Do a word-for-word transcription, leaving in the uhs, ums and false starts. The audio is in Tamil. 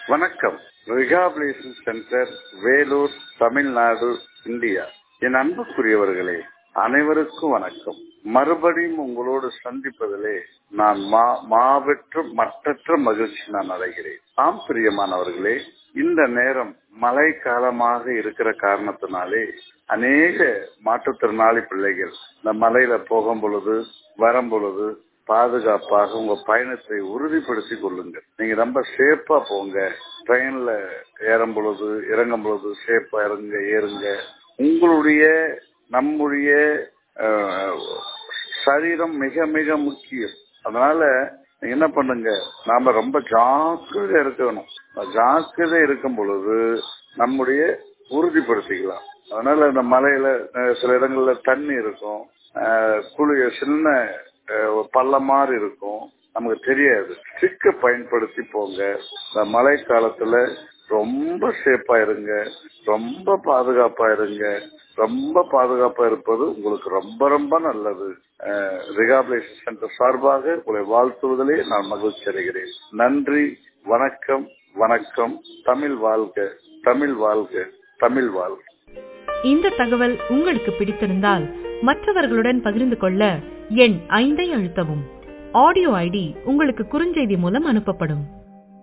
வணக்கம். Rehabilitation centre, Vellore, Tamil Nadu, India. என் அன்புக்குரியவர்களே, அனைவருக்கும் வணக்கம். மறுபடியும் உங்களோடு சந்திப்பதிலே நான் மாபெற்ற மற்றற்ற மகிழ்ச்சி நான் அடைகிறேன். ஆம் பிரியமானவர்களே, இந்த நேரம் மழை காலமாக இருக்கிற காரணத்தினாலே அநேக மாற்றுத்திறனாளி பிள்ளைகள் இந்த மலையில போகும் பொழுது வரும் பொழுது பாதுகாப்பாக உங்க பயணத்தை உறுதிப்படுத்தி கொள்ளுங்கள். நீங்க ரொம்ப சேஃபா போங்க. ட்ரெயின்ல ஏறும் பொழுது இறங்கும் பொழுது சேஃபா இறங்க ஏறுங்க. உங்களுடைய நம்முடைய சரீரம் மிக மிக முக்கியம். அதனால என்ன பண்ணுங்க, நாம ரொம்ப ஜாக்கிரதையா இருக்கணும். ஜாக்கிரதை இருக்கும் பொழுது நம்முடைய உறுதிப்படுத்திக்கலாம். அதனால இந்த மலையில சில இடங்கள்ல தண்ணி இருக்கும், குளிய சின்ன பள்ளமாறு இருக்கும், நமக்கு தெரியாது. ஸ்டிக்க பயன்படுத்தி போங்க. இந்த மழை காலத்துல ரொம்ப சேஃபா இருங்க, ரொம்ப பாதுகாப்பா இருங்க. ரொம்ப பாதுகாப்பா இருப்பது உங்களுக்கு ரொம்ப ரொம்ப நல்லது. ரிஹாபிலிட்டேஷன் சென்டர் சார்பாக உங்களை வாழ்த்துவதிலே நான் மகிழ்ச்சி அடைகிறேன். நன்றி, வணக்கம், வணக்கம். தமிழ் வாழ்க, தமிழ் வாழ்க, தமிழ் வாழ்க. இந்த தகவல் உங்களுக்கு பிடித்திருந்தால் மற்றவர்களுடன் பகிர்ந்து கொள்ள எண் ஐந்தை அழுத்தவும். ஆடியோ ஐடி உங்களுக்கு குறுஞ்செய்தி மூலம் அனுப்பப்படும்.